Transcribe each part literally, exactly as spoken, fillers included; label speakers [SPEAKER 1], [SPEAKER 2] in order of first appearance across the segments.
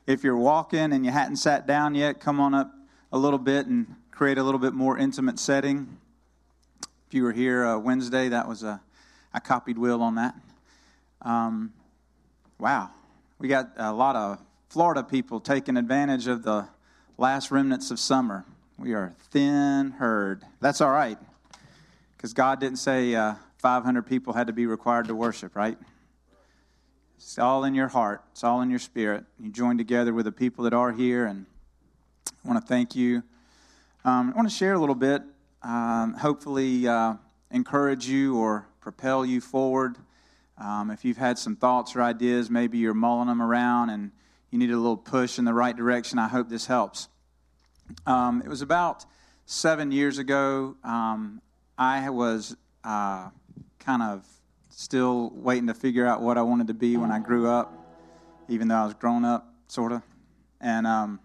[SPEAKER 1] if you're walking and you hadn't sat down yet, come on up a little bit and create a little bit more intimate setting. If you were here uh, Wednesday, that was a, I copied Will on that. Um, wow. We got a lot of Florida people taking advantage of the last remnants of summer. We are thin herd. That's all right, because God didn't say uh, five hundred people had to be required to worship, right? It's all in your heart. It's all in your spirit. You join together with the people that are here, and I want to thank you. Um, I want to share a little bit, um, hopefully uh, encourage you or propel you forward. Um, if you've had some thoughts or ideas, maybe you're mulling them around and you need a little push in the right direction, I hope this helps. Um, it was about seven years ago. Um, I was uh, kind of still waiting to figure out what I wanted to be when I grew up, even though I was grown up, sort of. And um,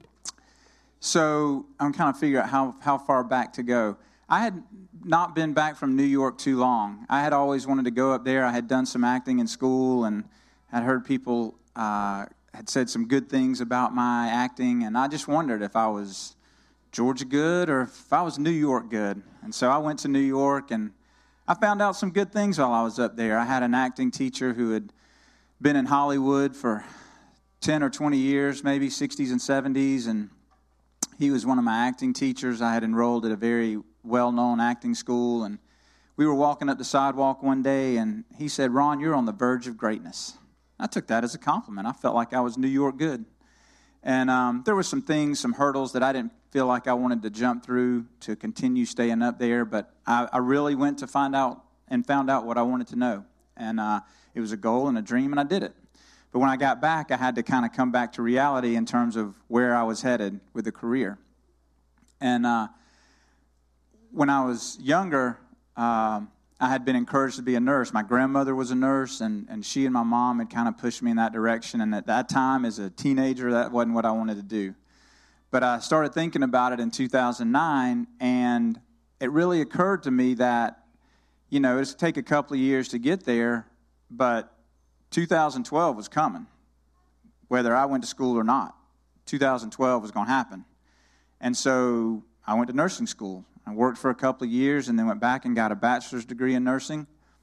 [SPEAKER 1] so I'm kind of figuring out how, how far back to go. I had not been back from New York too long. I had always wanted to go up there. I had done some acting in school and had heard people uh, had said some good things about my acting, and I just wondered if I was Georgia good or if I was New York good. And so I went to New York, and I found out some good things while I was up there. I had an acting teacher who had been in Hollywood for ten or twenty years, maybe sixties and seventies, and he was one of my acting teachers. I had enrolled at a very well-known acting school, and we were walking up the sidewalk one day, and he said, "Ron, you're on the verge of greatness." I took that as a compliment. I felt like I was New York good. And um, there were some things, some hurdles that I didn't feel like I wanted to jump through to continue staying up there, but I, I really went to find out and found out what I wanted to know. And uh, it was a goal and a dream, and I did it. But when I got back, I had to kind of come back to reality in terms of where I was headed with the career. And uh, when I was younger, um, I had been encouraged to be a nurse. My grandmother was a nurse, and, and she and my mom had kind of pushed me in that direction. And at that time, as a teenager, that wasn't what I wanted to do. But I started thinking about it in two thousand nine, and it really occurred to me that, you know, it's take a couple of years to get there, but two thousand twelve was coming. Whether I went to school or not, two thousand twelve was going to happen. And so I went to nursing school. I worked for a couple of years and then went back and got a bachelor's degree in nursing.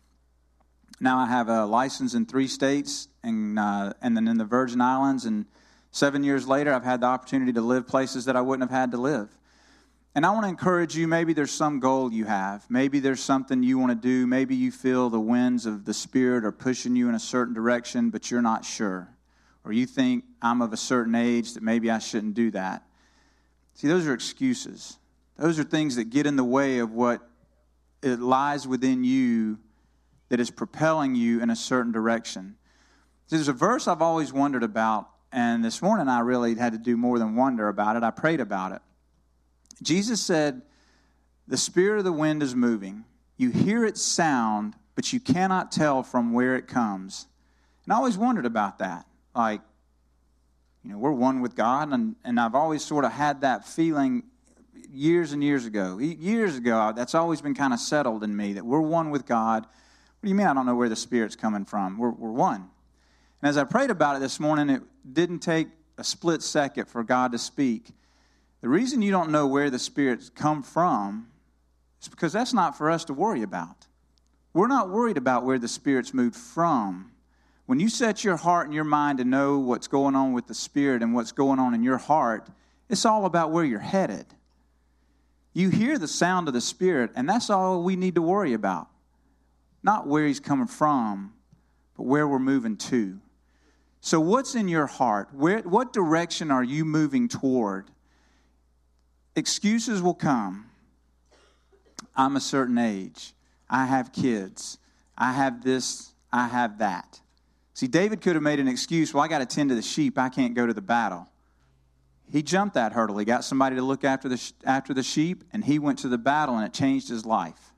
[SPEAKER 1] Now I have a license in three states and uh, and then in the Virgin Islands. And seven years later, I've had the opportunity to live places that I wouldn't have had to live. And I want to encourage you, maybe there's some goal you have. Maybe there's something you want to do. Maybe you feel the winds of the Spirit are pushing you in a certain direction, but you're not sure. Or you think, I'm of a certain age that maybe I shouldn't do that. See, those are excuses. Those are things that get in the way of what it lies within you that is propelling you in a certain direction. There's a verse I've always wondered about, and this morning I really had to do more than wonder about it. I prayed about it. Jesus said, "The spirit of the wind is moving. You hear its sound, but you cannot tell from where it comes." And I always wondered about that. Like, you know, we're one with God, and, and I've always sort of had that feeling years and years ago. Years ago, that's always been kind of settled in me, that we're one with God. What do you mean I don't know where the Spirit's coming from? We're, we're one. And as I prayed about it this morning, it didn't take a split second for God to speak. The reason you don't know where the Spirit's come from is because that's not for us to worry about. We're not worried about where the Spirit's moved from. When you set your heart and your mind to know what's going on with the Spirit and what's going on in your heart, it's all about where you're headed. You hear the sound of the Spirit, and that's all we need to worry about. Not where He's coming from, but where we're moving to. So what's in your heart? Where, what direction are you moving toward? Excuses will come. I'm a certain age. I have kids. I have this. I have that. See, David could have made an excuse. Well, I got to tend to the sheep. I can't go to the battle. He jumped that hurdle. He got somebody to look after the after the sheep, and he went to the battle, and it changed his life.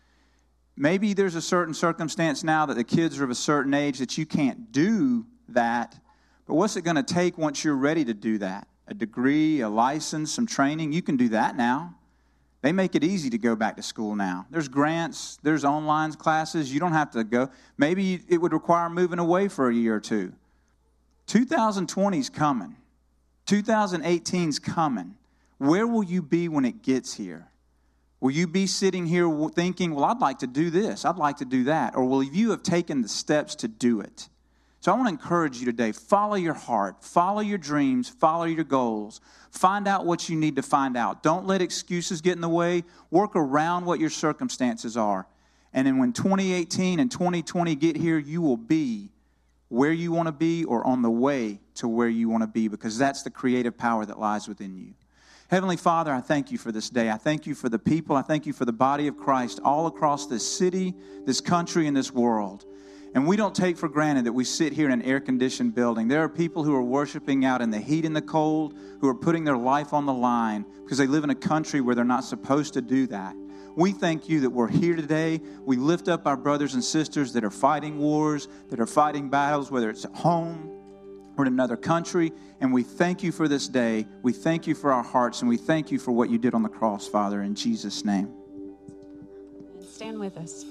[SPEAKER 1] Maybe there's a certain circumstance now that the kids are of a certain age that you can't do that, but what's it going to take once you're ready to do that? A degree, a license, some training, you can do that now. They make it easy to go back to school now. There's grants, there's online classes. You don't have to go. Maybe it would require moving away for a year or two. two thousand twenty is coming. two thousand eighteen is coming. Where will you be when it gets here? Will you be sitting here thinking, well, I'd like to do this, I'd like to do that? Or will you have taken the steps to do it? So I want to encourage you today, follow your heart, follow your dreams, follow your goals. Find out what you need to find out. Don't let excuses get in the way. Work around what your circumstances are. And then when twenty eighteen and twenty twenty get here, you will be where you want to be or on the way to where you want to be, because that's the creative power that lies within you. Heavenly Father, I thank you for this day. I thank you for the people. I thank you for the body of Christ all across this city, this country, and this world. And we don't take for granted that we sit here in an air-conditioned building. There are people who are worshiping out in the heat and the cold, who are putting their life on the line because they live in a country where they're not supposed to do that. We thank you that we're here today. We lift up our brothers and sisters that are fighting wars, that are fighting battles, whether it's at home or in another country. And we thank you for this day. We thank you for our hearts, and we thank you for what you did on the cross, Father, in Jesus' name.
[SPEAKER 2] Stand with us.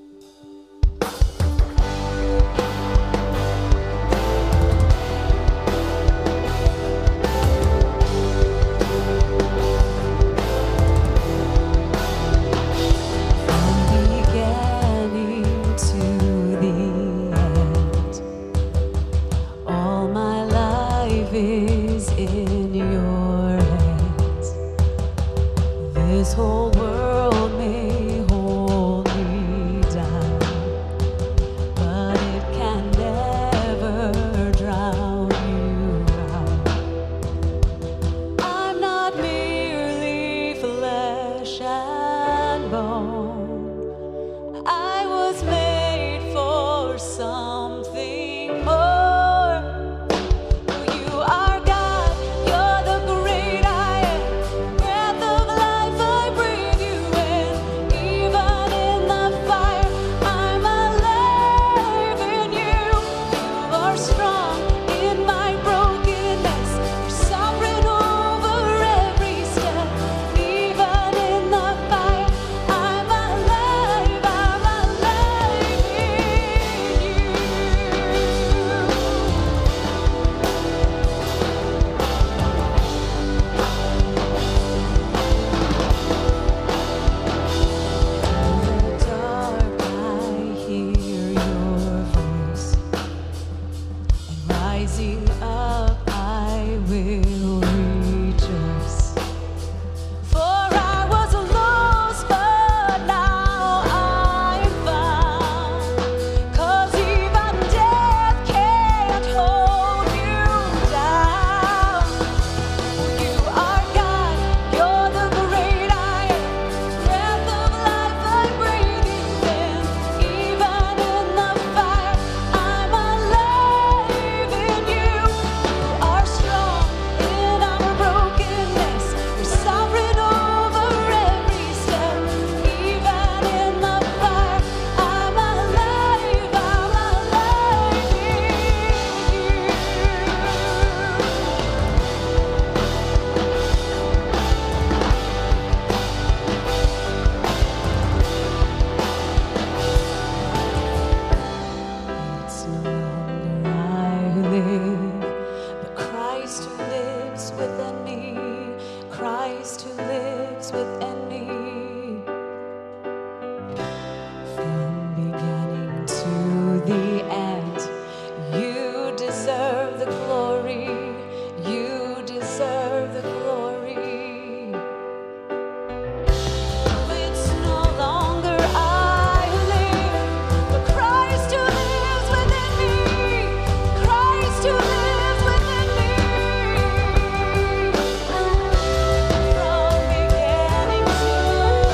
[SPEAKER 3] This whole world may hold me down, but it can never drown you out. I'm not merely flesh and bone. I was made for something more. To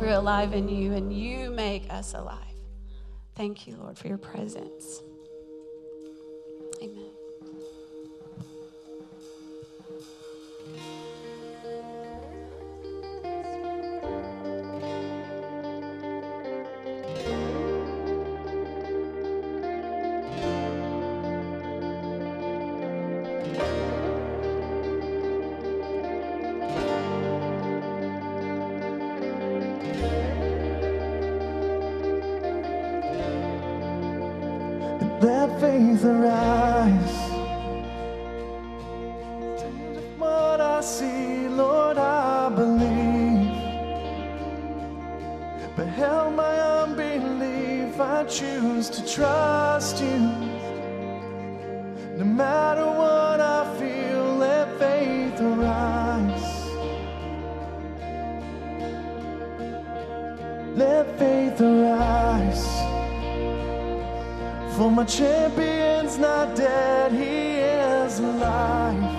[SPEAKER 2] we're alive in you, and you make us alive. Thank you, Lord, for your presence. Amen.
[SPEAKER 4] Let faith arise. Change of what I see, Lord, I believe. But help my unbelief, I choose to trust you. No matter what I feel, let faith arise. Let faith arise. For my champion's not dead, he is alive.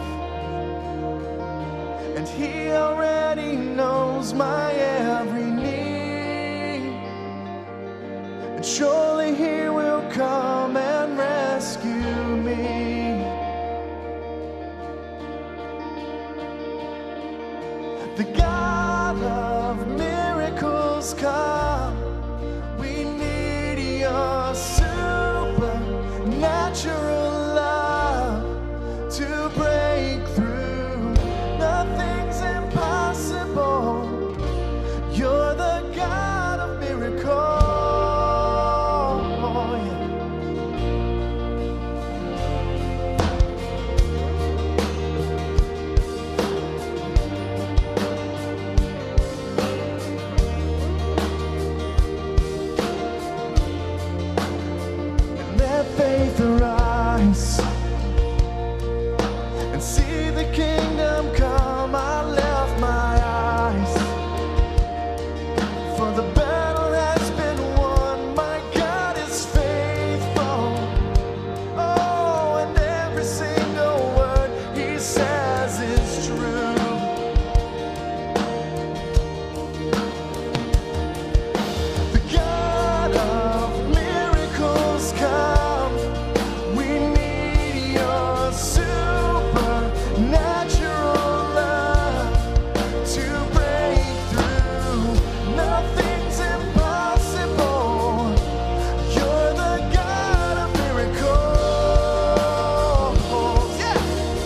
[SPEAKER 4] And he already knows my every need. And surely he will come and rescue me. The God of miracles come. We need your supernatural love to break through. Nothing's impossible. You're the God of miracles. Let faith arise and see the kingdom come. I left my eyes, for the battle has been won. My God is faithful. Oh, and every single word he says is true. The God of miracles come. We need your supernatural love to break through. Nothing's impossible. You're the God of miracles. Yeah.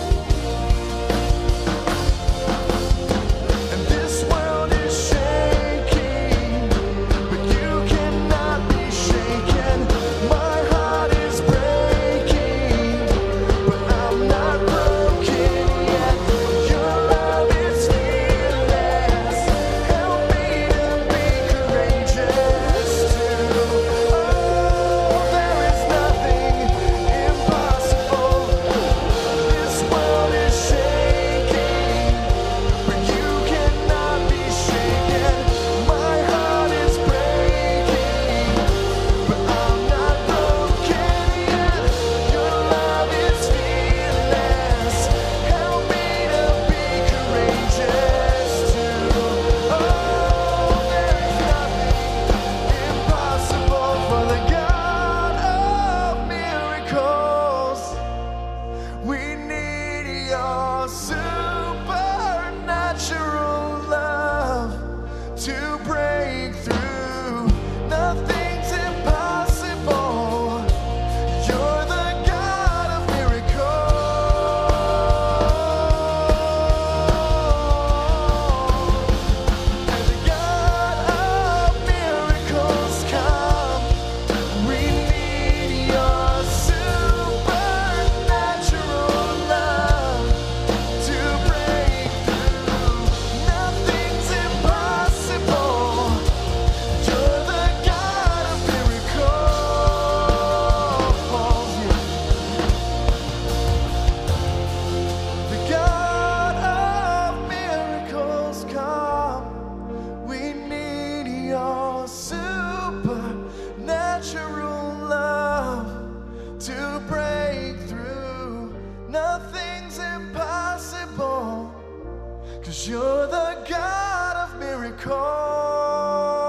[SPEAKER 4] And this world is shaking, but you cannot be shaken. My heart is breaking, but I'm not broken yet. Your love is fearless. Help me to be courageous too. Oh, there is nothing impossible. This world is shaking, but you cannot be shaken. My heart is breaking, but I'm not broken yet. Your love is fearless. Help me to be courageous too. Oh, there is nothing impossible for the God of miracles. We need your supernatural love to break through. Nothing's impossible. You're the God of miracles. And the God of miracles come. We need your supernatural love to break through. Nothing's impossible. You're the God of miracles. The God of miracles come. We need your supernatural love to break through. Nothing's impossible, 'cause you're the God of miracles.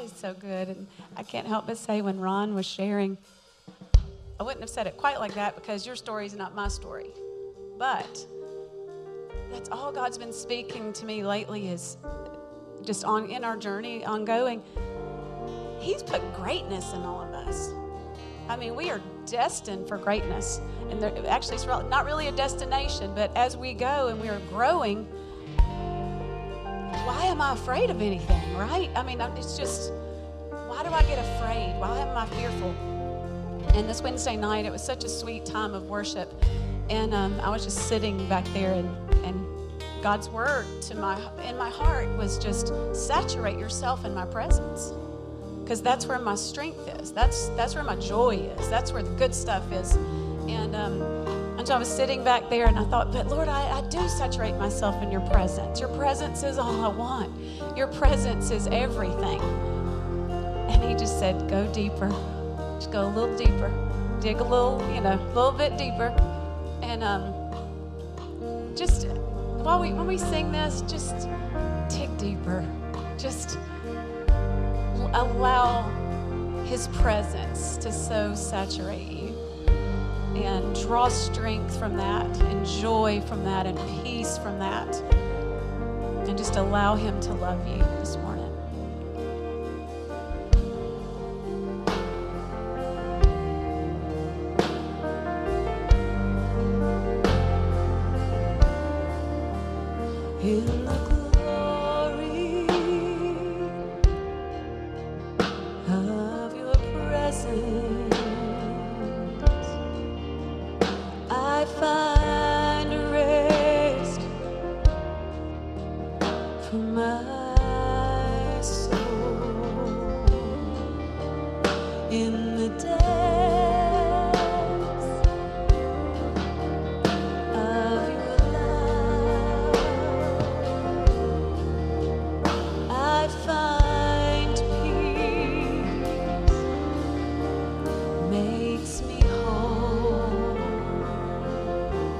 [SPEAKER 2] is so good. And I can't help but say when Ron was sharing, I wouldn't have said it quite like that because your story is not my story. But that's all God's been speaking to me lately is just on in our journey, ongoing. He's put greatness in all of us. I mean, we are destined for greatness. And there, actually, it's not really a destination, but as we go and we are growing, why am I afraid of anything, right? I mean, it's just, why do I get afraid? Why am I fearful? And this Wednesday night, it was such a sweet time of worship. And um, I was just sitting back there, and, and God's word to my in my heart was just saturate yourself in my presence. Because that's where my strength is. That's that's where my joy is. That's where the good stuff is. And um, and so I was sitting back there, and I thought, but Lord, I, I do saturate myself in your presence. Your presence is all I want. Your presence is everything. And he just said, go deeper. Just go a little deeper. Dig a little, you know, a little bit deeper. And um, just while we when we sing this, just dig deeper. Just allow his presence to so saturate you and draw strength from that and joy from that and peace from that, and just allow him to love you this morning. In the glory of your presence, I find rest for my soul. In the depths of your love, I find peace, makes me whole.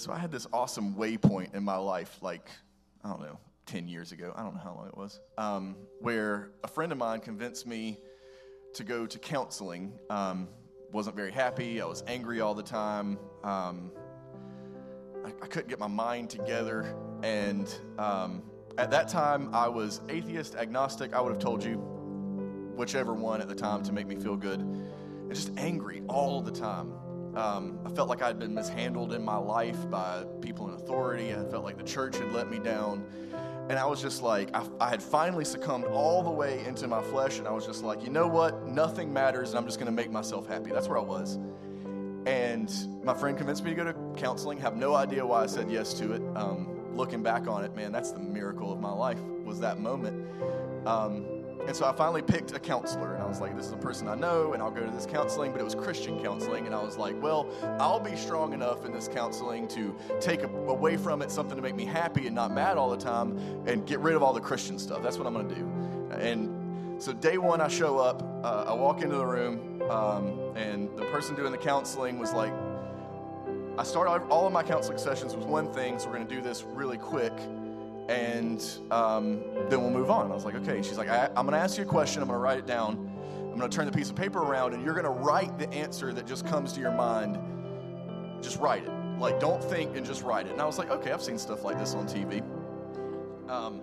[SPEAKER 5] So I had this awesome waypoint in my life, like, I don't know, ten years ago. I don't know how long it was, um, where a friend of mine convinced me to go to counseling. Um, wasn't very happy. I was angry all the time. Um, I, I couldn't get my mind together. And um, at that time, I was atheist, agnostic. I would have told you whichever one at the time to make me feel good. And just angry all the time. Um, I felt like I'd been mishandled in my life by people in authority. I felt like the church had let me down. And I was just like, I, I had finally succumbed all the way into my flesh, and I was just like, you know what? Nothing matters, and I'm just going to make myself happy. That's where I was. And my friend convinced me to go to counseling. Have no idea why I said yes to it. Um, looking back on it, man, that's the miracle of my life, was that moment. Um, And so I finally picked a counselor, and I was like, this is a person I know, and I'll go to this counseling, but it was Christian counseling, and I was like, well, I'll be strong enough in this counseling to take a, away from it something to make me happy and not mad all the time and get rid of all the Christian stuff. That's what I'm going to do. And so day one, I show up, uh, I walk into the room, um, and the person doing the counseling was like, I started all of my counseling sessions with one thing, so we're going to do this really quick. And um, then we'll move on. I was like, okay. She's like, I, I'm going to ask you a question. I'm going to write it down. I'm going to turn the piece of paper around, and you're going to write the answer that just comes to your mind. Just write it. Like, don't think and just write it. And I was like, okay, I've seen stuff like this on T V. Um,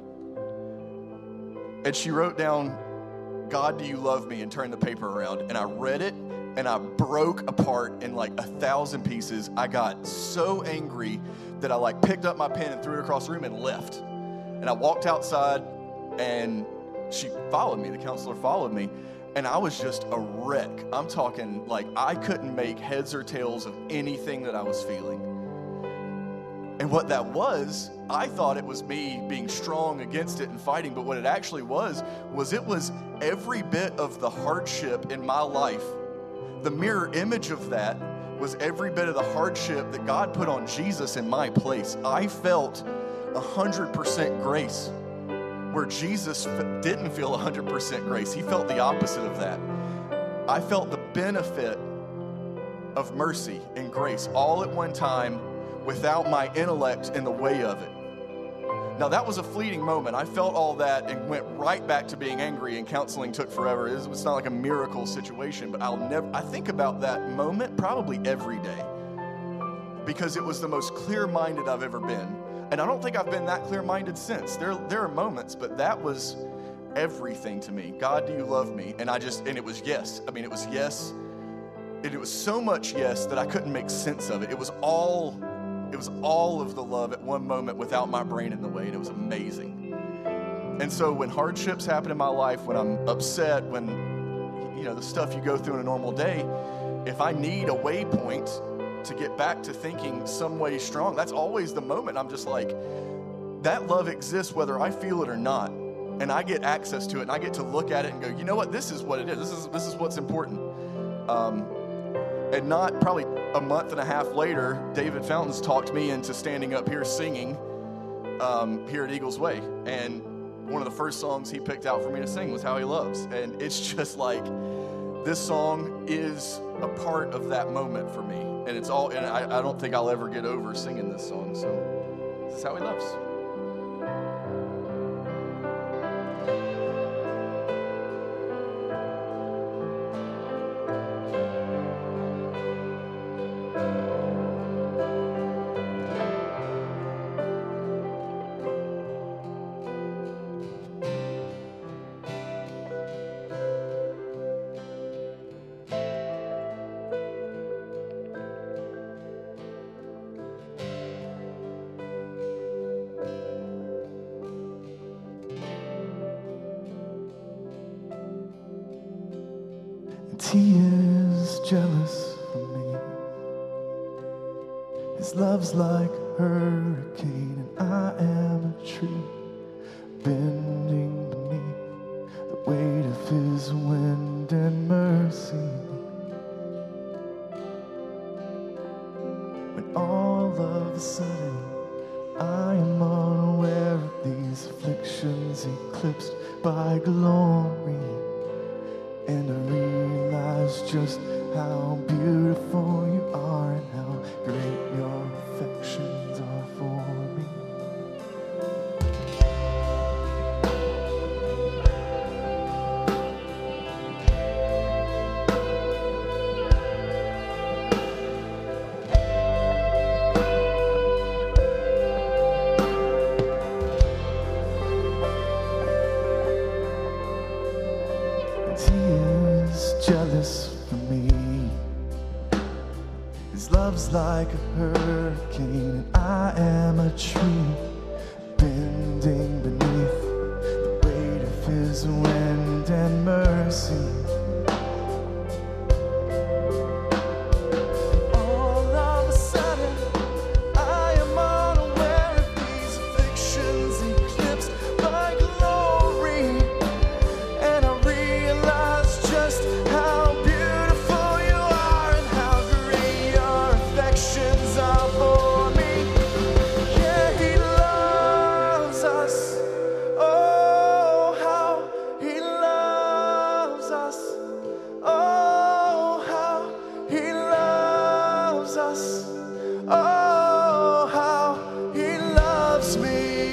[SPEAKER 5] and she wrote down, God, do you love me? And turned the paper around. And I read it, and I broke apart in like a thousand pieces. I got so angry that I like picked up my pen and threw it across the room and left. And I walked outside, and she followed me. The counselor followed me, and I was just a wreck. I'm talking like I couldn't make heads or tails of anything that I was feeling. And what that was, I thought it was me being strong against it and fighting, but what it actually was, was it was every bit of the hardship in my life. The mirror image of that was every bit of the hardship that God put on Jesus in my place. I felt one hundred percent grace, where Jesus f- didn't feel one hundred percent grace. He felt the opposite of that. I felt the benefit of mercy and grace all at one time without my intellect in the way of it. Now, that was a fleeting moment. I felt all that and went right back to being angry, and counseling took forever. It's not like a miracle situation, but I'll never, I think about that moment probably every day, because it was the most clear-minded I've ever been. And I don't think I've been that clear-minded since. There, there are moments, but that was everything to me. God, do you love me? And I just, and it was yes. I mean, it was yes. And it was so much yes that I couldn't make sense of it. It was all, it was all of the love at one moment without my brain in the way, and it was amazing. And so when hardships happen in my life, when I'm upset, when, you know, the stuff you go through in a normal day, if I need a waypoint to get back to thinking some way strong, that's always the moment. I'm just like, that love exists whether I feel it or not, and I get access to it, and I get to look at it and go, you know what, this is what it is. This is this is what's important. Um, and not probably a month and a half later, David Fountains talked me into standing up here singing um, here at Eagles Way, and one of the first songs he picked out for me to sing was How He Loves, and it's just like, this song is a part of that moment for me. And it's all, and I, I don't think I'll ever get over singing this song. So this is How He Loves.
[SPEAKER 4] He is jealous for me. His love's like a hurricane, and I am a tree bending beneath the weight of his wind and mercy. When all of a sudden I am unaware of these afflictions eclipsed by glory, and I realize just how beautiful you are and how great your affection blows like a hurricane, and I am a tree bending beneath the weight of his wind and mercy. All of a sudden, I am unaware of these afflictions eclipsed by glory, and I realize just how beautiful you are and how great your affections are for me. Yeah, he loves us. Oh, how he loves us. Oh, how he loves us. Oh, how he loves me.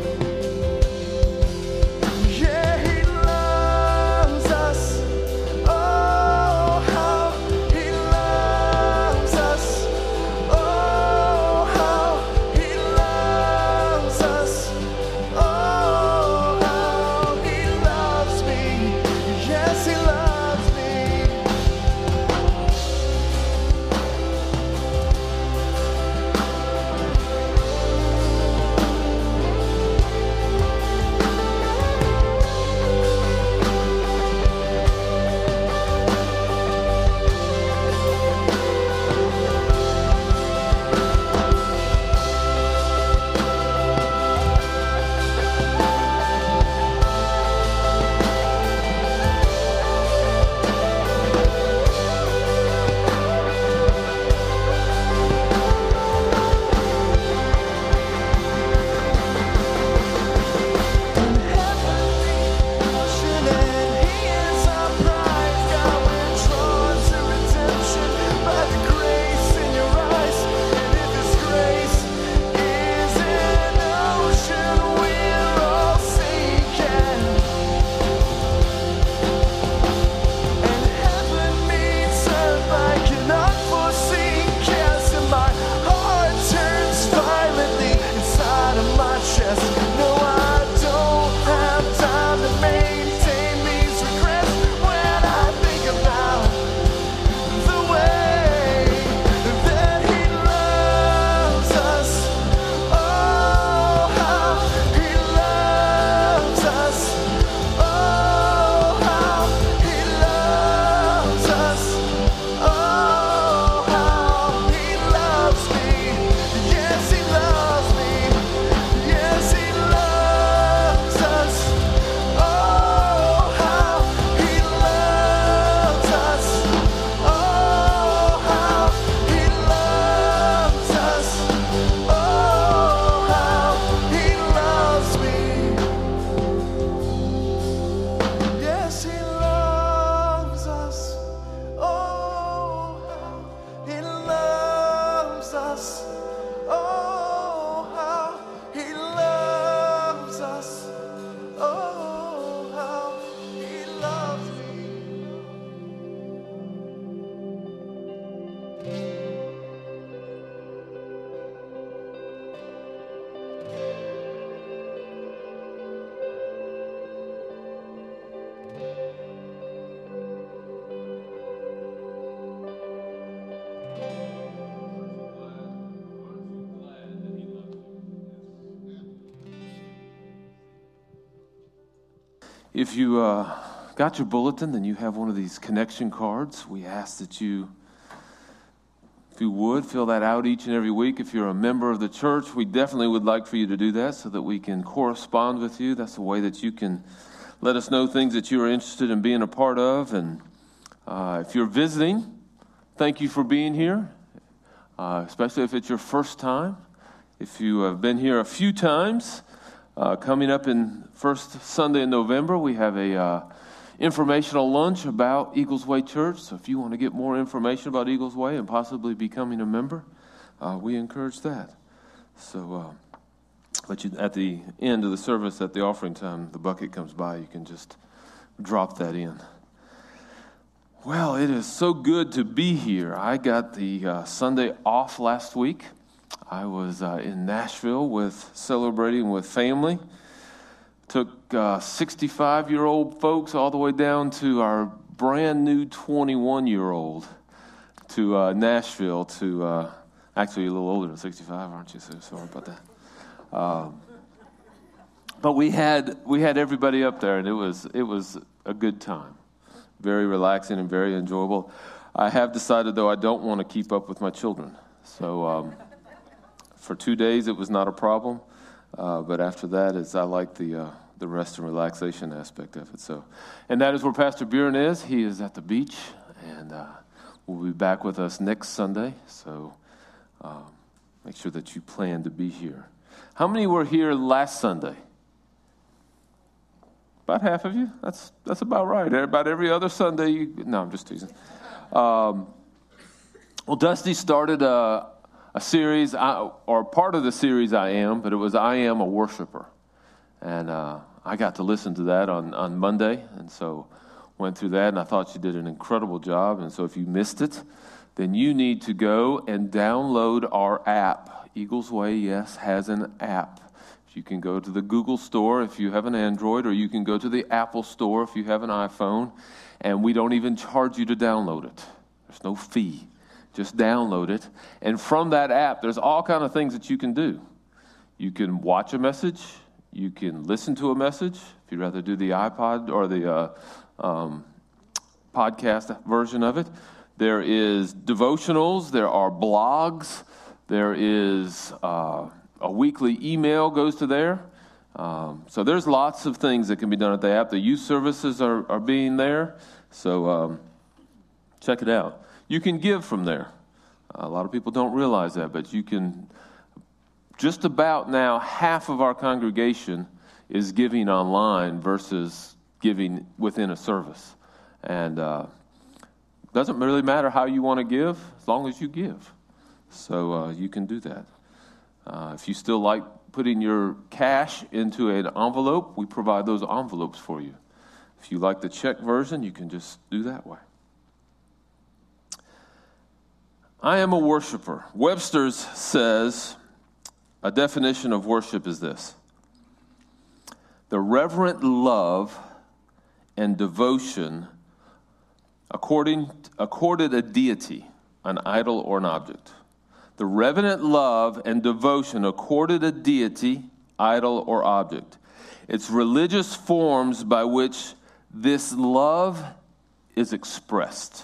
[SPEAKER 4] Yeah, he loves us. Oh, how he loves us. Oh, how he loves us. Oh, how he loves me. Yes, he loves me. In heavenly ocean, and he is our prize. God, we're drawn to redemption by the grace in your eyes. And if his grace is an ocean, we're all sinking. And heaven meets earth like an unforeseen chaos, and my heart turns violently inside of my chest. No, I don't have time to maintain these regrets when I think about the way that he loves us. Oh, how he loves us. Oh, how he loves us. Oh, how he loves me. Yes, he loves me. Yes, he loves us. Oh, how he loves us. Oh, how he loves us. Oh, how he loves me. Yes, he loves us. Oh, how he loves us. Oh, how he loves us. Oh, how he loves me.
[SPEAKER 6] If you uh, got your bulletin, then you have one of these connection cards. We ask that you, if you would, fill that out each and every week. If you're a member of the church, we definitely would like for you to do that so that we can correspond with you. That's a way that you can let us know things that you are interested in being a part of. And uh, if you're visiting, thank you for being here, uh, especially if it's your first time. If you have been here a few times, uh, coming up in first Sunday in November, we have a uh, informational lunch about Eagles Way Church. So if you want to get more information about Eagles Way and possibly becoming a member, uh, we encourage that. So, uh, but you, at the end of the service, at the offering time, the bucket comes by. You can just drop that in. Well, it is so good to be here. I got the uh, Sunday off last week. I was uh, in Nashville with celebrating with family. Took uh, sixty-five-year-old folks all the way down to our brand new twenty-one-year-old to uh, Nashville to uh, Actually, you're a little older than sixty-five, aren't you? So sorry about that. Um, but we had we had everybody up there, and it was it was a good time, very relaxing and very enjoyable. I have decided, though, I don't want to keep up with my children. So um, for two days, it was not a problem. Uh, but after that, is I like the uh, the rest and relaxation aspect of it. So, and that is where Pastor Buren is. He is at the beach, and uh, will be back with us next Sunday. So um, make sure that you plan to be here. How many were here last Sunday? About half of you. That's that's about right. About every other Sunday. You, no, I'm just teasing. Um, well, Dusty started a, a series, I, or part of the series I Am, but it was I Am a Worshiper. And uh, I got to listen to that on, on Monday, and so went through that, and I thought she did an incredible job. And so if you missed it, then you need to go and download our app. Eagles Way, yes, has an app. You can go to the Google Store if you have an Android, or you can go to the Apple Store if you have an iPhone, and we don't even charge you to download it. There's no fee. Just download it. And from that app, there's all kind of things that you can do. You can watch a message. You can listen to a message, if you'd rather do the iPod or the uh, um, podcast version of it. There is devotionals. There are blogs. There is uh, a weekly email goes to there. Um, so there's lots of things that can be done at the app. The youth services are, are being there. So um, check it out. You can give from there. A lot of people don't realize that, but you can. Just about now, half of our congregation is giving online versus giving within a service. And uh, it doesn't really matter how you want to give, as long as you give. So uh, you can do that. Uh, if you still like putting your cash into an envelope, we provide those envelopes for you. If you like the check version, you can just do that way. I am a worshiper. Webster's says a definition of worship is this: the reverent love and devotion according, accorded a deity, an idol, or an object. The reverent love and devotion accorded a deity, idol, or object. It's religious forms by which this love is expressed.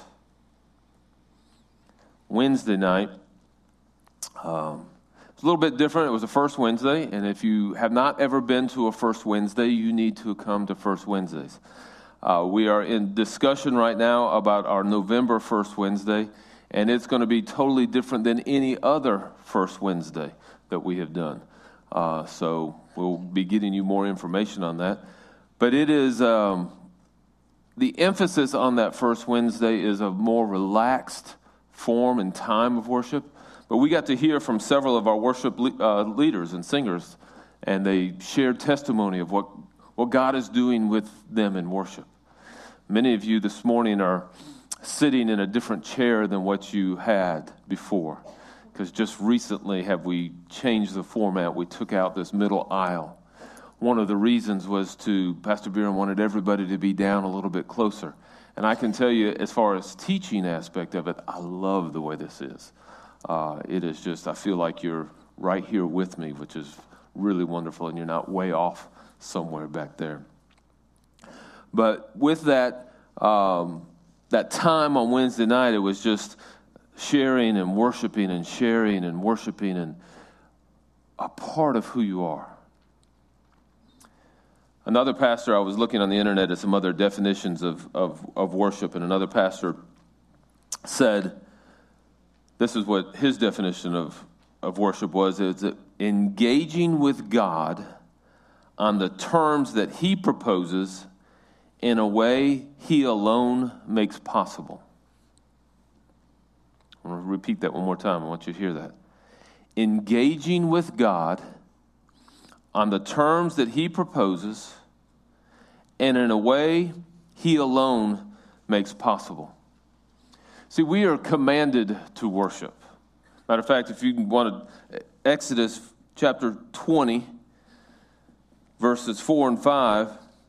[SPEAKER 6] Wednesday night, um, it's a little bit different. It was the first Wednesday, and if you have not ever been to a First Wednesday, you need to come to First Wednesdays. Uh, we are in discussion right now about our November First Wednesday, and it's going to be totally different than any other First Wednesday that we have done. Uh, so we'll be getting you more information on that. But it is, um, the emphasis on that First Wednesday is a more relaxed form and time of worship. But we got to hear from several of our worship le- uh, leaders and singers, and they shared testimony of what, what God is doing with them in worship. Many of you this morning are sitting in a different chair than what you had before, because just recently have we changed the format. We took out this middle aisle. One of the reasons was to, Pastor Buren wanted everybody to be down a little bit closer. And I can tell you, as far as teaching aspect of it, I love the way this is. Uh, it is just, I feel like you're right here with me, which is really wonderful, and you're not way off somewhere back there. But with that, um, that time on Wednesday night, it was just sharing and worshiping and sharing and worshiping and a part of who you are. Another pastor, I was looking on the internet at some other definitions of, of, of worship, and another pastor said, this is what his definition of, of worship was, is that engaging with God on the terms that he proposes in a way he alone makes possible. I'm going to repeat that one more time. I want you to hear that. Engaging with God on the terms that he proposes and in a way he alone makes possible. See, we are commanded to worship. Matter of fact, if you want to, Exodus chapter twenty, verses four and five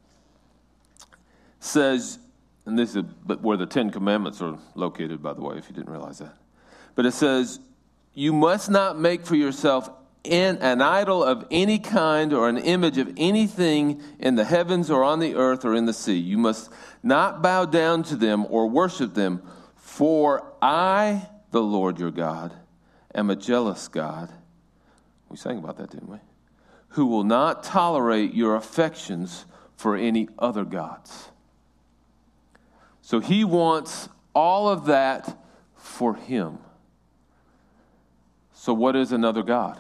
[SPEAKER 6] says, and this is where the Ten Commandments are located, by the way, if you didn't realize that. But it says, You must not make for yourself in an idol of any kind or an image of anything in the heavens or on the earth or in the sea. You must not bow down to them or worship them. For I, the Lord your God, am a jealous God. We sang about that, didn't we? Who will not tolerate your affections for any other gods. So he wants all of that for him. So what is another God?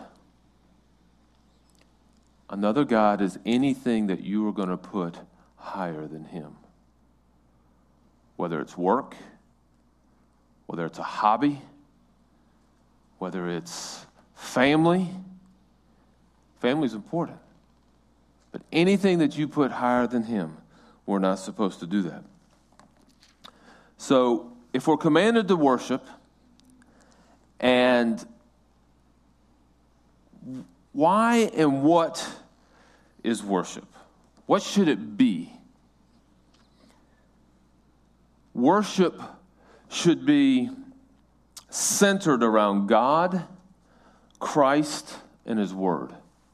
[SPEAKER 6] Another God is anything that you are going to put higher than him. Whether it's work, whether it's a hobby, whether it's family. Family is important. But anything that you put higher than him, we're not supposed to do that. So if we're commanded to worship, and why and what is worship? What should it be? Worship should be centered around God, Christ, and his word.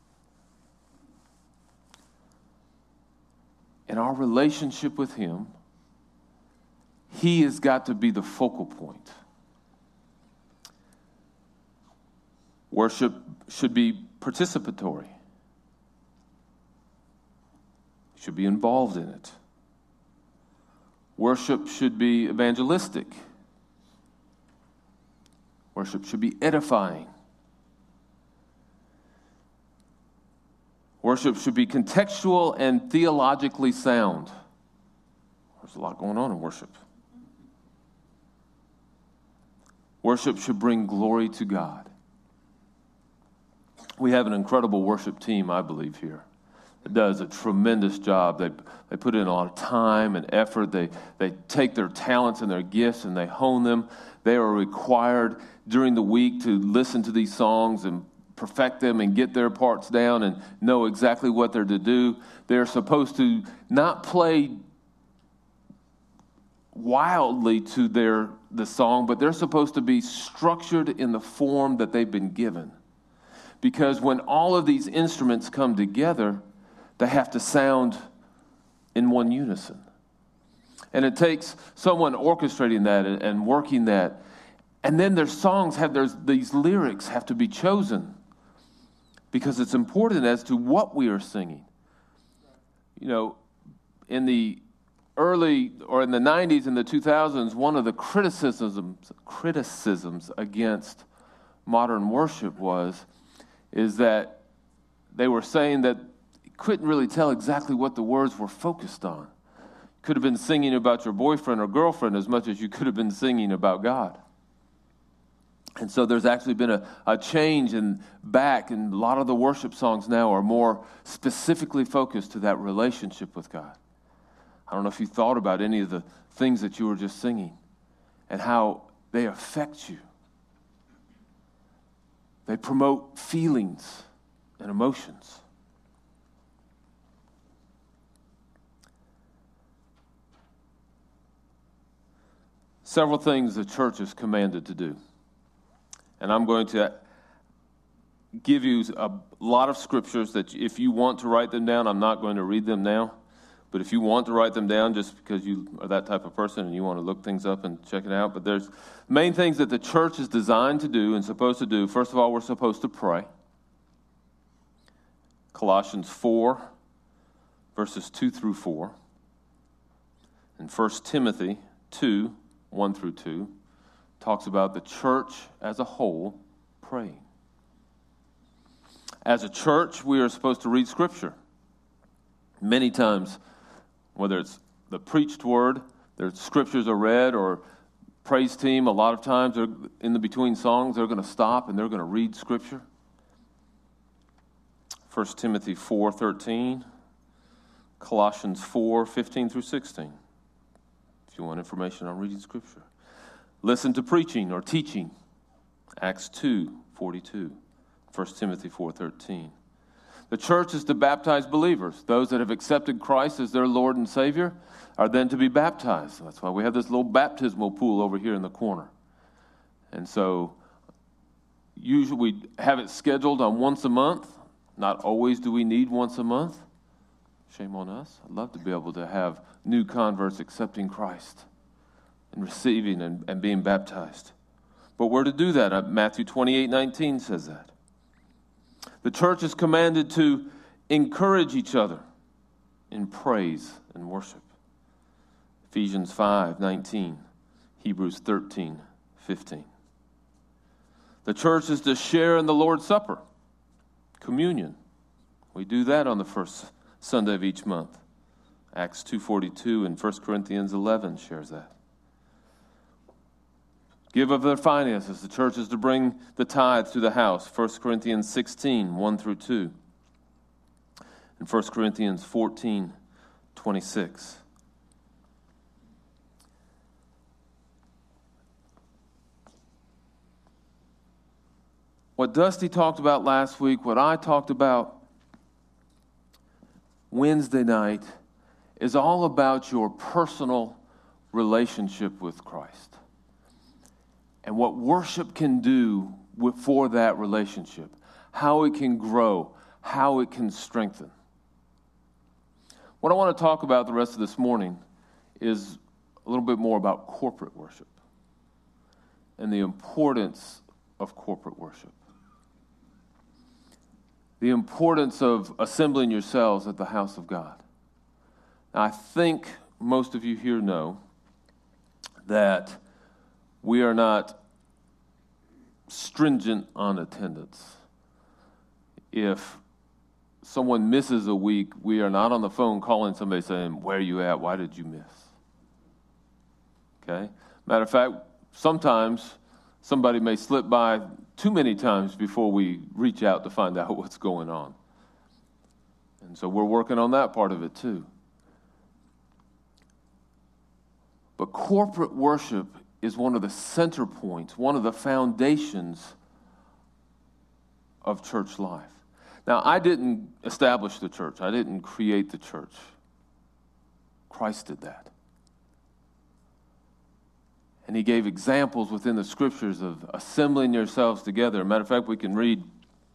[SPEAKER 6] In our relationship with him, he has got to be the focal point. Worship should be participatory. You should be involved in it. Worship should be evangelistic. Worship should be edifying. Worship should be contextual and theologically sound. There's a lot going on in worship. Worship should bring glory to God. We have an incredible worship team, I believe, here. It does a tremendous job. They they put in a lot of time and effort. They they take their talents and their gifts and they hone them. They are required during the week to listen to these songs and perfect them and get their parts down and know exactly what they're to do. They're supposed to not play wildly to their the song, but they're supposed to be structured in the form that they've been given. Because when all of these instruments come together, they have to sound in one unison. And it takes someone orchestrating that and, and working that. And then their songs have, there's, these lyrics have to be chosen. Because it's important as to what we are singing. You know, in the early, or in the nineties and the two thousands, one of the criticisms, criticisms against modern worship was, is that they were saying that you couldn't really tell exactly what the words were focused on. You could have been singing about your boyfriend or girlfriend as much as you could have been singing about God. And so there's actually been a, a change in back, and a lot of the worship songs now are more specifically focused to that relationship with God. I don't know if you thought about any of the things that you were just singing and how they affect you. They promote feelings and emotions. Several things the church is commanded to do. And I'm going to give you a lot of scriptures that if you want to write them down, I'm not going to read them now. But if you want to write them down just because you are that type of person and you want to look things up and check it out. But there's main things that the church is designed to do and supposed to do. First of all, we're supposed to pray. Colossians four, verses two through four. And First Timothy two, one through two. Talks about the church as a whole praying. As a church, we are supposed to read Scripture. Many times, whether it's the preached word, their scriptures are read, or praise team, a lot of times they're in the between songs, they're going to stop and they're going to read Scripture. First Timothy four thirteen, Colossians four fifteen through sixteen. If you want information on reading Scripture. Listen to preaching or teaching. Acts two forty-two. First Timothy four thirteen. The church is to baptize believers. Those that have accepted Christ as their Lord and Savior are then to be baptized. That's why we have this little baptismal pool over here in the corner. And so usually we have it scheduled on once a month. Not always do we need once a month. Shame on us. I'd love to be able to have new converts accepting Christ and receiving and, and being baptized. But we're to do that. Matthew twenty-eight nineteen says that. The church is commanded to encourage each other in praise and worship. Ephesians five nineteen, Hebrews thirteen fifteen. The church is to share in the Lord's Supper, communion. We do that on the first Sunday of each month. Acts two forty-two and First Corinthians eleven shares that. Give of their finances. The church is to bring the tithe to the house. First Corinthians sixteen, one through two. And First Corinthians fourteen, twenty-six. What Dusty talked about last week, what I talked about Wednesday night, is all about your personal relationship with Christ and what worship can do with, for that relationship, how it can grow, how it can strengthen. What I want to talk about the rest of this morning is a little bit more about corporate worship and the importance of corporate worship. The importance of assembling yourselves at the house of God. Now, I think most of you here know that we are not stringent on attendance. If someone misses a week, we are not on the phone calling somebody saying, "Where are you at? Why did you miss?" Okay? Matter of fact, sometimes somebody may slip by too many times before we reach out to find out what's going on. And so we're working on that part of it too. But corporate worship is one of the center points, one of the foundations of church life. Now, I didn't establish the church. I didn't create the church. Christ did that. And he gave examples within the scriptures of assembling yourselves together. Matter of fact, we can read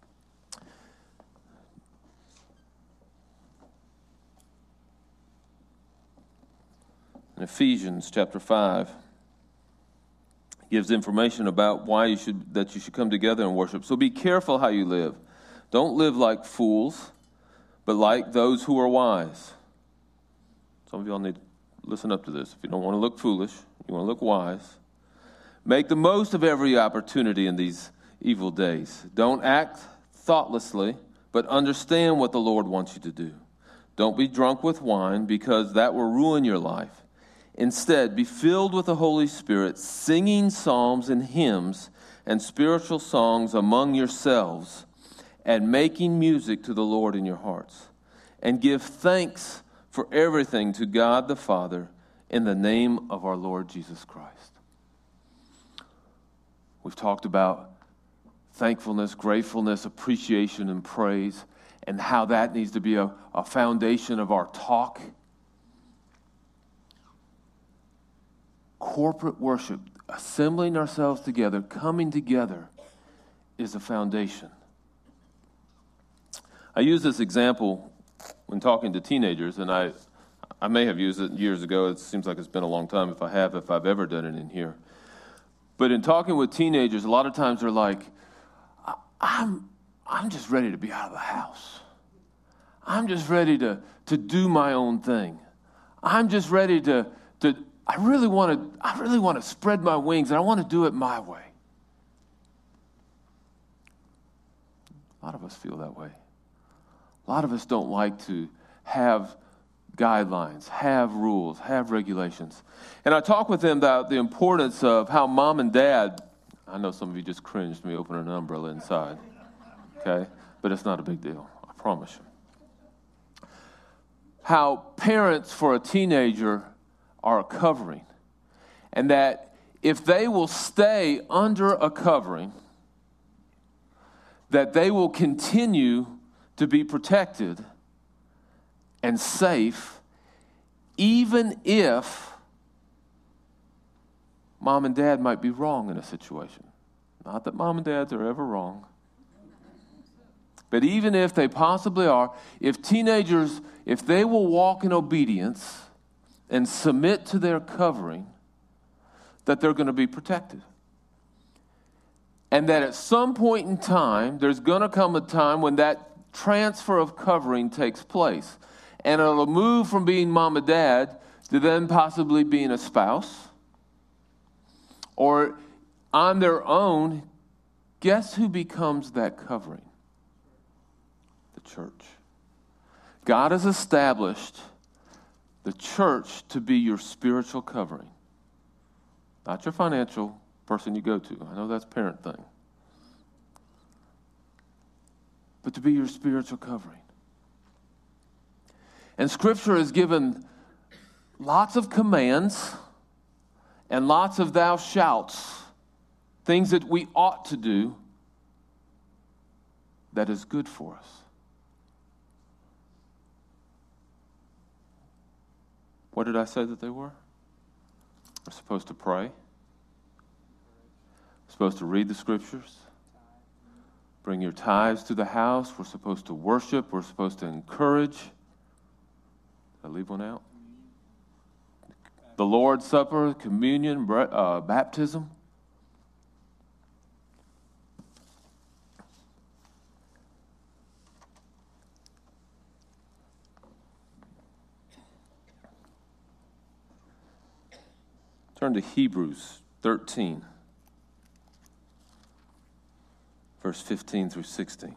[SPEAKER 6] in Ephesians chapter five. It gives information about why you should that you should come together and worship. So be careful how you live. Don't live like fools, but like those who are wise. Some of y'all need to listen up to this. If you don't want to look foolish, you want to look wise. Make the most of every opportunity in these evil days. Don't act thoughtlessly, but understand what the Lord wants you to do. Don't be drunk with wine, because that will ruin your life. Instead, be filled with the Holy Spirit, singing psalms and hymns and spiritual songs among yourselves, and making music to the Lord in your hearts. And give thanks for everything to God the Father in the name of our Lord Jesus Christ. We've talked about thankfulness, gratefulness, appreciation, and praise, and how that needs to be a, a foundation of our talk. Corporate worship, assembling ourselves together, coming together, is a foundation. I use this example when talking to teenagers, and I I may have used it years ago. It seems like it's been a long time if I have, if I've ever done it in here. But in talking with teenagers, a lot of times they're like, I'm I'm just ready to be out of the house. I'm just ready to, to do my own thing. I'm just ready to, to I really want to I really want to spread my wings, and I want to do it my way. A lot of us feel that way. A lot of us don't like to have guidelines, have rules, have regulations. And I talk with them about the importance of how mom and dad, I know some of you just cringed me opening an umbrella inside, okay? But it's not a big deal, I promise you. How parents for a teenager are a covering, and that if they will stay under a covering, that they will continue to be protected and safe, even if mom and dad might be wrong in a situation. Not that mom and dads are ever wrong. But even if they possibly are, if teenagers, if they will walk in obedience and submit to their covering, that they're going to be protected. And that at some point in time, there's going to come a time when that transfer of covering takes place. And it'll move from being mom and dad to then possibly being a spouse. Or on their own, guess who becomes that covering? The church. God has established the church to be your spiritual covering. Not your financial person you go to. I know that's a parent thing. But to be your spiritual covering. And Scripture has given lots of commands and lots of thou shalts, things that we ought to do that is good for us. What did I say that they were? We're supposed to pray. We're supposed to read the Scriptures. Bring your tithes to the house. We're supposed to worship. We're supposed to encourage. Did I leave one out? The Lord's Supper, communion, uh, baptism. Turn to Hebrews thirteen, verse fifteen through sixteen.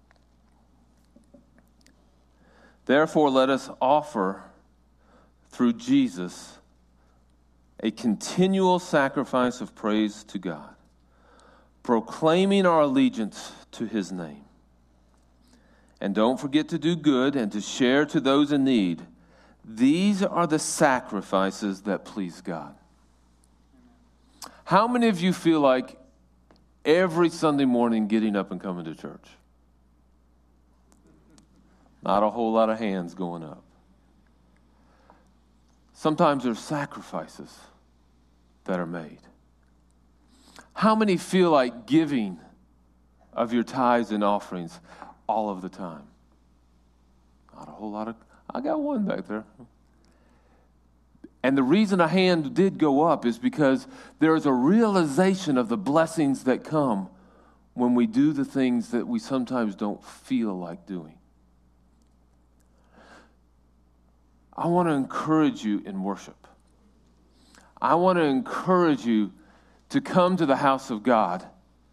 [SPEAKER 6] Therefore, let us offer through Jesus a continual sacrifice of praise to God, proclaiming our allegiance to his name. And don't forget to do good and to share to those in need. These are the sacrifices that please God. How many of you feel like every Sunday morning getting up and coming to church? Not a whole lot of hands going up. Sometimes there's sacrifices that are made. How many feel like giving of your tithes and offerings all of the time? Not a whole lot of, I got one back there. And the reason a hand did go up is because there is a realization of the blessings that come when we do the things that we sometimes don't feel like doing. I want to encourage you in worship. I want to encourage you to come to the house of God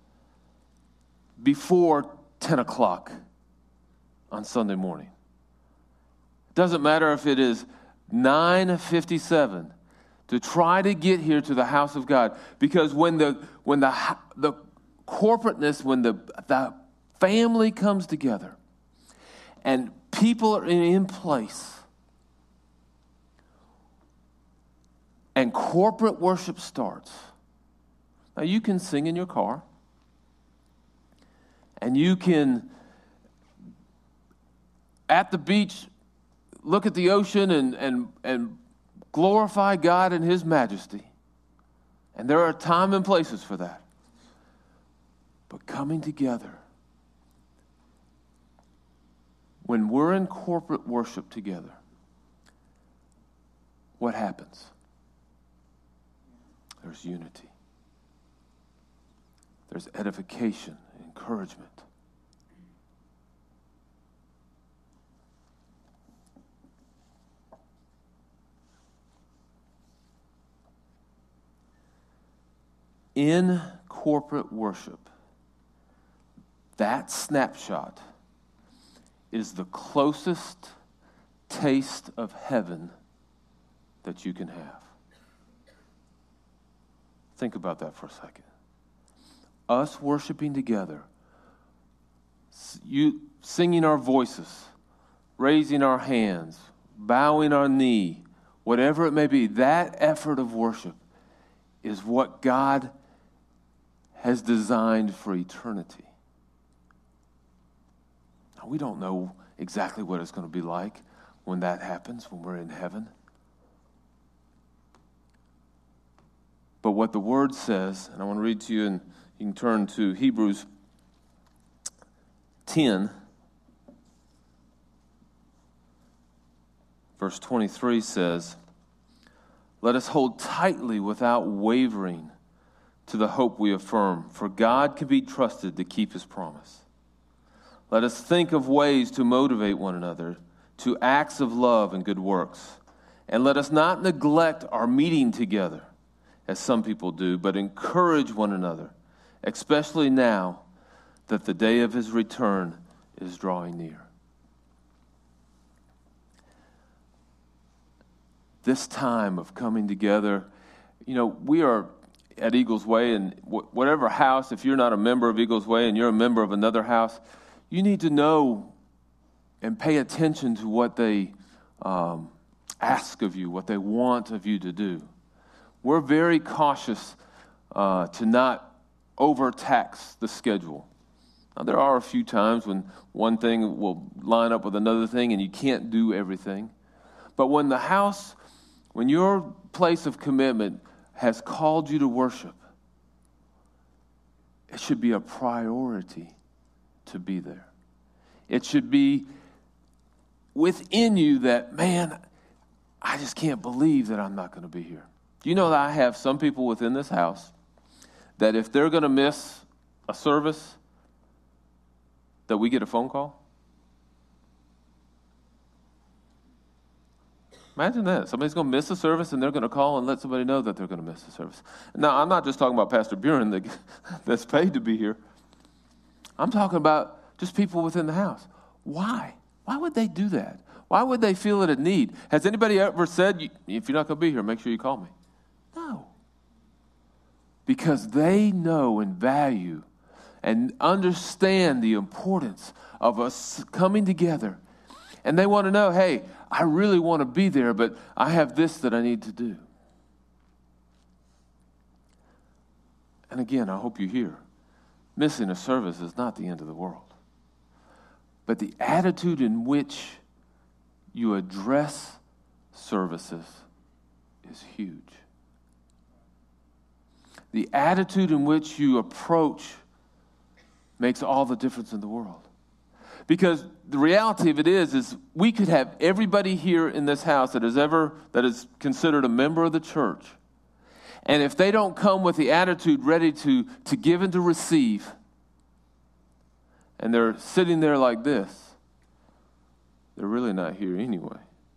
[SPEAKER 6] before ten o'clock on Sunday morning. It doesn't matter if it is nine fifty-seven to try to get here to the house of God, because when the when the the corporateness, when the the family comes together and people are in, in place and corporate worship starts. Now you can sing in your car and you can at the beach look at the ocean and, and, and glorify God in his majesty. And there are time and places for that. But coming together, when we're in corporate worship together, what happens? There's unity. There's edification, encouragement. In corporate worship, that snapshot is the closest taste of heaven that you can have. Think about that for a second. Us worshiping together, you singing our voices, raising our hands, bowing our knee, whatever it may be, that effort of worship is what God has designed for eternity. Now, we don't know exactly what it's going to be like when that happens, when we're in heaven. But what the Word says, and I want to read to you in You can turn to Hebrews ten, verse twenty-three says, "Let us hold tightly without wavering to the hope we affirm, for God can be trusted to keep his promise. Let us think of ways to motivate one another to acts of love and good works. And let us not neglect our meeting together, as some people do, but encourage one another, especially now that the day of his return is drawing near." This time of coming together, you know, we are at Eagles Way, and whatever house, if you're not a member of Eagles Way and you're a member of another house, you need to know and pay attention to what they um, ask of you, what they want of you to do. We're very cautious uh, to not overtax the schedule. Now, there are a few times when one thing will line up with another thing and you can't do everything. But when the house, when your place of commitment has called you to worship, it should be a priority to be there. It should be within you that, man, I just can't believe that I'm not going to be here. Do you know that I have some people within this house that if they're going to miss a service, that we get a phone call? Imagine that. Somebody's going to miss a service and they're going to call and let somebody know that they're going to miss the service. Now, I'm not just talking about Pastor Buren that, that's paid to be here. I'm talking about just people within the house. Why? Why would they do that? Why would they feel it a need? Has anybody ever said, if you're not going to be here, make sure you call me? No. Because they know and value and understand the importance of us coming together. And they want to know, hey, I really want to be there, but I have this that I need to do. And again, I hope you hear, missing a service is not the end of the world. But the attitude in which you address services is huge. The attitude in which you approach makes all the difference in the world. Because the reality of it is, is we could have everybody here in this house that is ever, that is considered a member of the church. And if they don't come with the attitude ready to, to give and to receive, and they're sitting there like this, they're really not here anyway.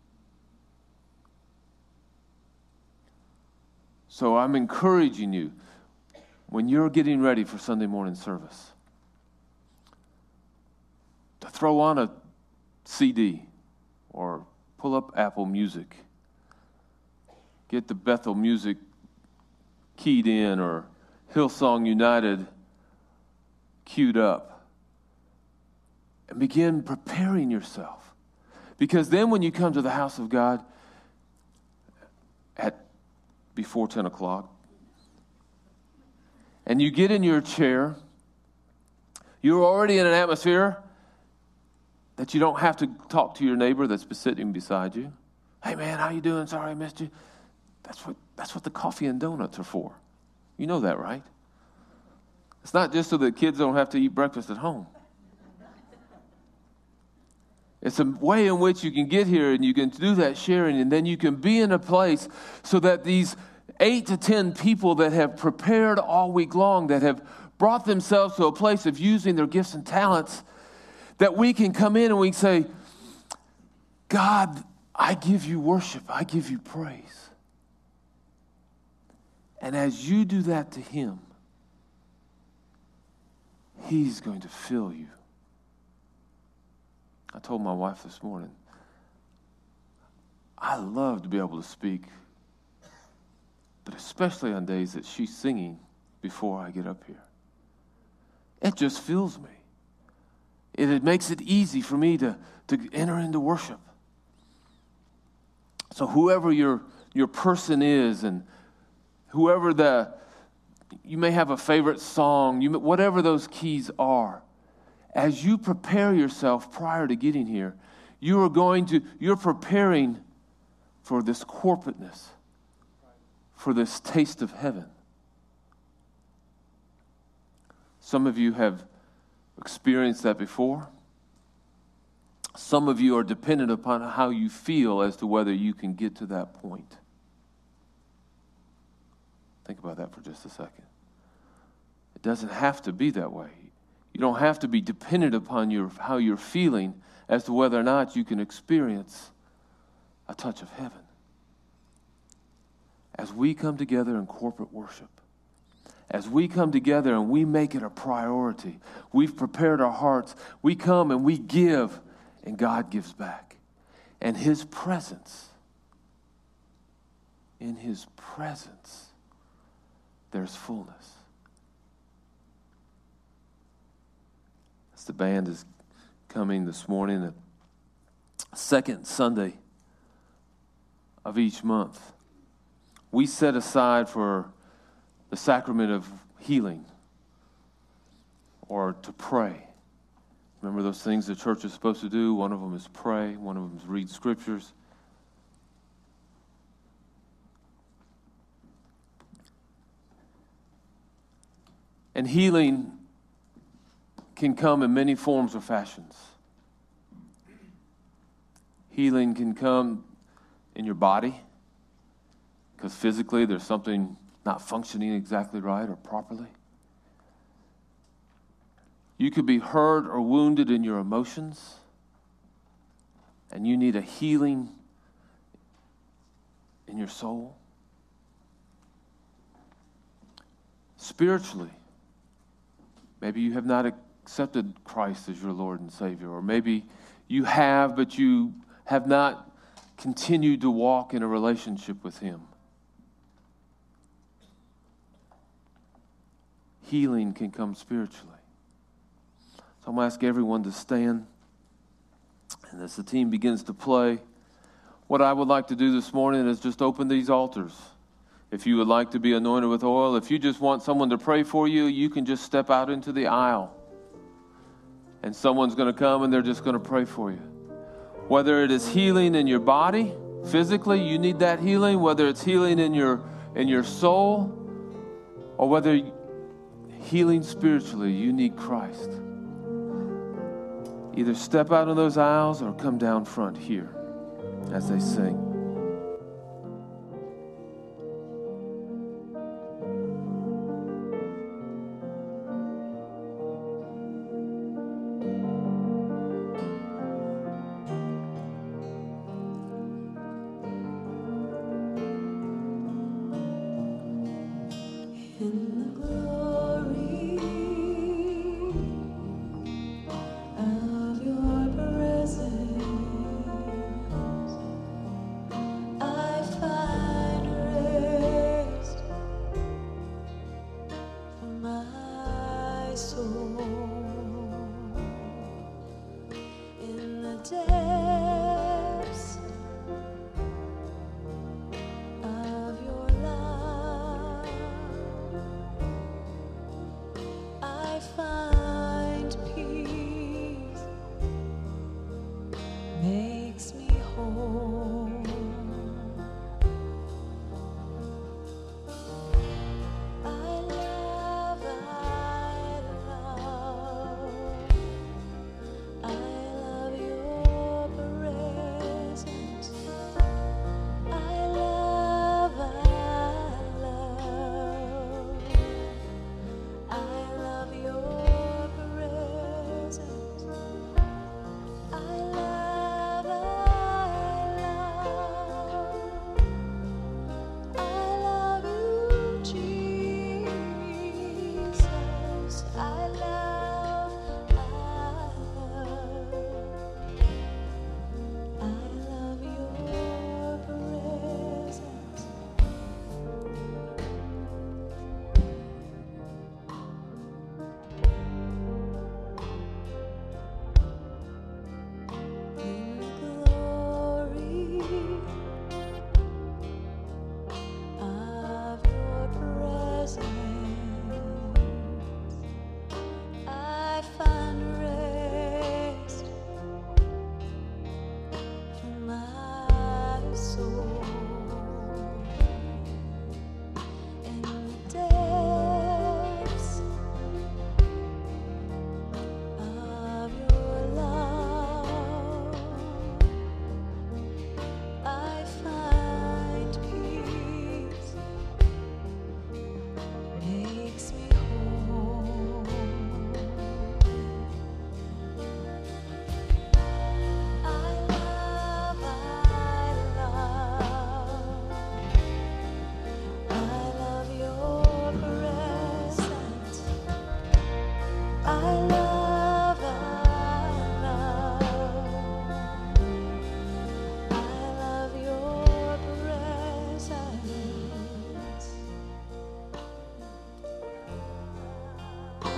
[SPEAKER 6] So I'm encouraging you, when you're getting ready for Sunday morning service, to throw on a C D or pull up Apple Music. Get the Bethel Music keyed in or Hillsong United queued up. And begin preparing yourself. Because then when you come to the house of God at before ten o'clock, and you get in your chair, you're already in an atmosphere that you don't have to talk to your neighbor that's sitting beside you. Hey man, how you doing? Sorry I missed you. That's what that's what the coffee and donuts are for. You know that, right? It's not just so that kids don't have to eat breakfast at home. It's a way in which you can get here and you can do that sharing, and then you can be in a place so that these eight to ten people that have prepared all week long, that have brought themselves to a place of using their gifts and talents, that we can come in and we can say, God, I give you worship. I give you praise. And as you do that to him, he's going to fill you. I told my wife this morning, I love to be able to speak, but especially on days that she's singing before I get up here. It just fills me. It, it makes it easy for me to, to enter into worship. So whoever your your person is, and whoever the, you may have a favorite song, you may, whatever those keys are, as you prepare yourself prior to getting here, you are going to, you're preparing for this corporateness, for this taste of heaven. Some of you have experienced that before. Some of you are dependent upon how you feel as to whether you can get to that point. Think about that for just a second. It doesn't have to be that way. You don't have to be dependent upon your, how you're feeling as to whether or not you can experience a touch of heaven. As we come together in corporate worship, as we come together and we make it a priority, we've prepared our hearts, we come and we give, and God gives back. And His presence, in His presence, there's fullness. As the band is coming this morning, the second Sunday of each month, we set aside for the sacrament of healing or to pray. Remember those things the church is supposed to do? One of them is pray. One of them is read scriptures. And healing can come in many forms or fashions. Healing can come in your body, because physically there's something not functioning exactly right or properly. You could be hurt or wounded in your emotions, and you need a healing in your soul. Spiritually, maybe you have not accepted Christ as your Lord and Savior, or maybe you have, but you have not continued to walk in a relationship with Him. Healing can come spiritually. So I'm going to ask everyone to stand. And as the team begins to play, what I would like to do this morning is just open these altars. If you would like to be anointed with oil, if you just want someone to pray for you, you can just step out into the aisle. And someone's going to come and they're just going to pray for you. Whether it is healing in your body, physically, you need that healing. Whether it's healing in your in your soul, or whether healing spiritually, you need Christ. Either step out of those aisles or come down front here as they sing.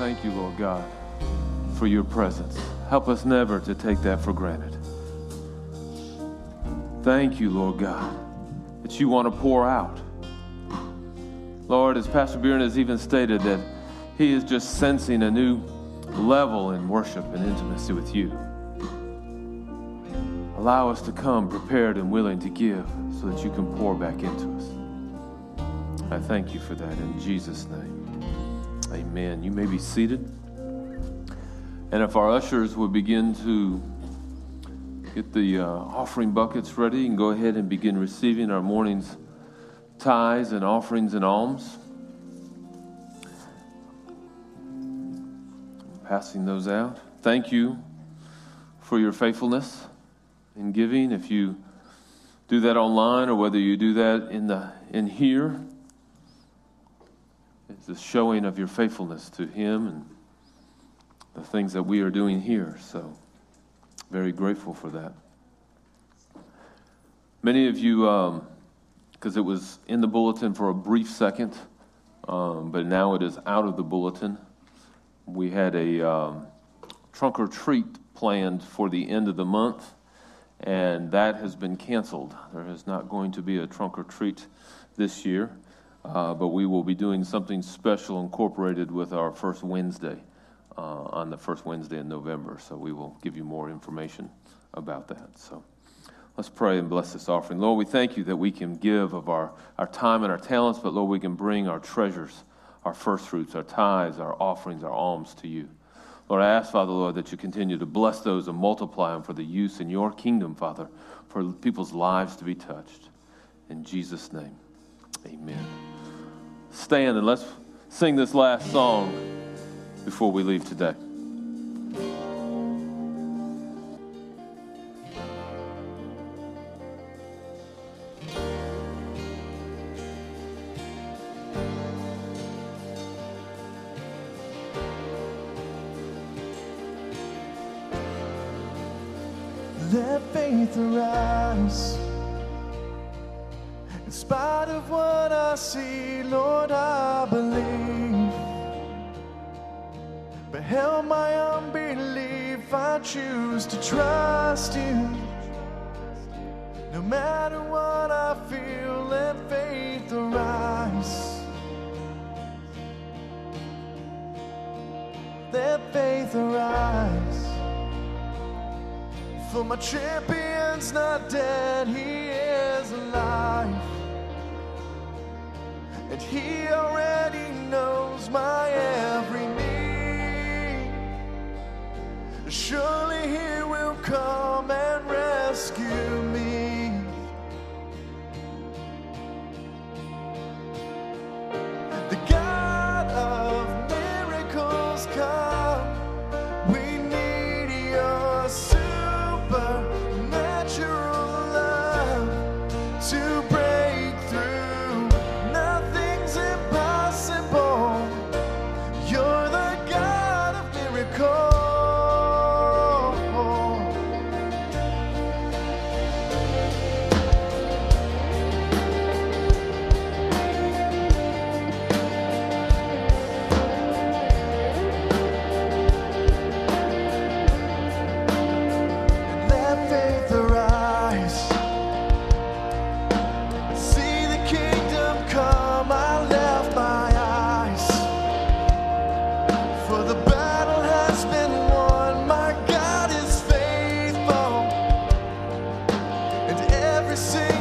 [SPEAKER 6] thank you, Lord God, for your presence. Help us never to take that for granted. Thank you, Lord God, that you want to pour out. Lord, as Pastor Bjorn has even stated, that he is just sensing a new level in worship and intimacy with you. Allow us to come prepared and willing to give so that you can pour back into us. I thank you for that in Jesus' name. Amen. You may be seated. And if our ushers would begin to get the uh, offering buckets ready, you can go ahead and begin receiving our morning's tithes and offerings and alms. Passing those out. Thank you for your faithfulness in giving. If you do that online or whether you do that in the in here, it's a showing of your faithfulness to Him and the things that we are doing here. So, very grateful for that. Many of you, because um, it was in the bulletin for a brief second, um, but now it is out of the bulletin. We had a um, trunk or treat planned for the end of the month, and that has been canceled. There is not going to be a trunk or treat this year, uh, but we will be doing something special incorporated with our first Wednesday, uh, on the first Wednesday in November. So we will give you more information about that. So let's pray and bless this offering. Lord, we thank you that we can give of our, our time and our talents, but Lord, we can bring our treasures, our first fruits, our tithes, our offerings, our alms to you. Lord, I ask, Father, Lord, that you continue to bless those and multiply them for the use in your kingdom, Father, for people's lives to be touched. In Jesus' name, amen. Stand and let's sing this last song before we leave today.
[SPEAKER 4] Let faith arise. In spite of what I see, Lord, I believe. But help my unbelief, I choose to trust you. No matter what I feel, let faith arise. Let faith arise. For my champion's not dead, he is alive. And he already knows my every need. Surely he will come and rescue me. The God of miracles come. We need your supernatural love to break through. Nothing's impossible. You're the God of miracles. Let faith arise. See the kingdom come. I left my eyes. For the battle has been won. My God is faithful. And every single